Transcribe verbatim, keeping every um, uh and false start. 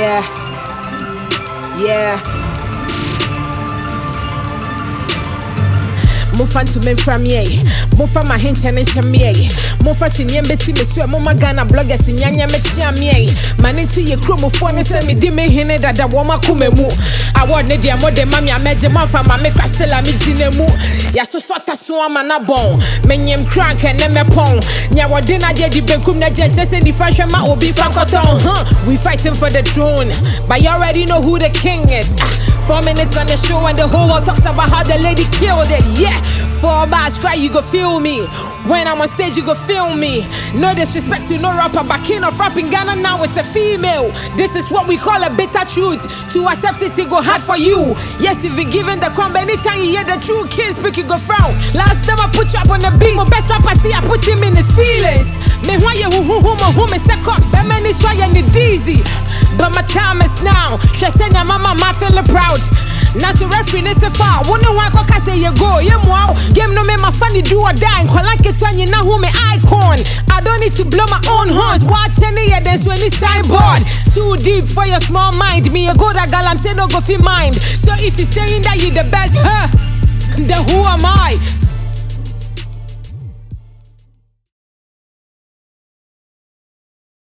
Yeah, yeah. Mofa to men from ye, Mofa my hench and shamie, Mofa chinye besi mesu, Moma Ghana bloggers in Yanya Mechamie, Manity ye chromophone send me dime hene that the woman kumemu. I want Nadia more than mammy, I made your mouth and my make Castella Mijinemu. Yaso sota swama na bon, Menyem crank and nemepon. Nyawa dinner de di benkum na jen and the fashion ma obi fankoton, huh? We fighting for the throne, but you already know who the king is. Ah. Four minutes on the show and the whole world talks about how the lady killed it. Yeah, four bars cry, you go feel me. When I'm on stage, you go feel me. No disrespect to no rapper, but king of rap in Ghana now it's a female. This is what we call a bitter truth. To accept it, it go hard for you. Yes, you've been given the crumb. Anytime you hear the true king speak, you go frown. Last time I put you up on the beat, my best rapper see I put him in his feelings. Me why you who who who who me set up, that man is why you need easy. But my time is now. She said your mama ma feel proud. Now so referee is a foul. Wonder why I say you go. Yeah, wow. Game no me my funny do or die. Call like it when you know who me icon. I don't need to blow my own horns. Watch any of this when it's signboard. Too deep for your small mind. Me a go that girl I'm saying no go feel mind. So if you're saying that you the best, huh? Then who am I?